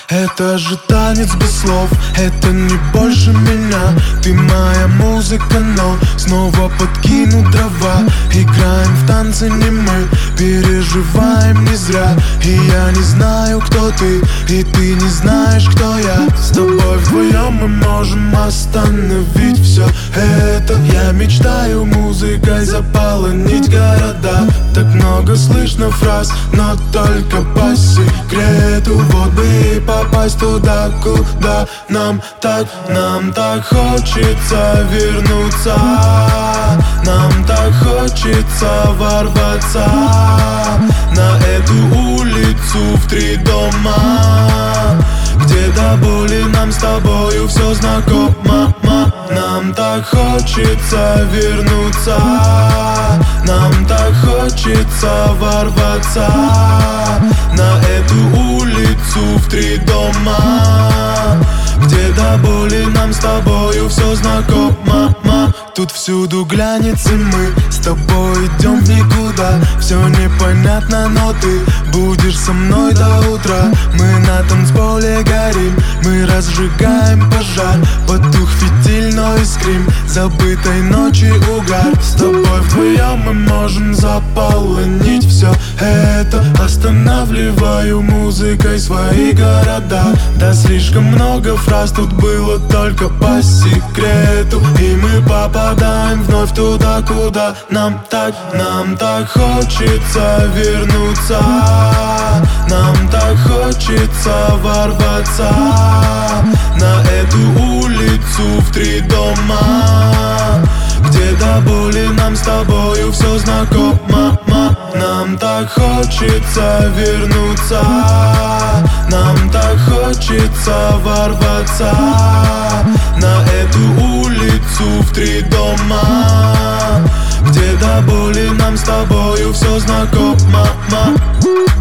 Это же танец без слов, это не больше меня. Ты моя музыка, но снова подкину дрова. Играем в танцы не мы, переживаем не зря. И я не знаю, кто ты, и ты не знаешь, кто я. С тобой вдвоем мы можем остановить все это. Я мечтаю музыкой заполонить города. Так много слышно фраз, но только по секрету. Вот бы и попасть туда, куда нам так хочется вернуться. Нам так хочется ворваться на эту улицу в 3 дома, где до боли нам с тобою все знакомо. Нам так хочется вернуться, нам так хочется ворваться на эту улицу в 3 дома, где до боли нам с тобою все знакомо. Тут всюду глянец, и мы с тобой идем в никуда. Все непонятно, но ты будешь со мной до утра. Мы на танцполе горим, мы разжигаем пожар. Потух фитиль, но искрим забытой ночи угар. С тобой вдвоем мы можем заполонить все это. Останавливаю музыкой свои города. Да слишком много фраз тут было только по секрету. И мы попадаем вновь туда, куда нам так хочется вернуться. Нам так хочется ворваться на эту улицу в 3 дома, где до боли нам с тобою все знакомо. Нам так хочется вернуться, нам так хочется ворваться на эту улицу в 3 дома, где до боли нам с тобою все знакомо.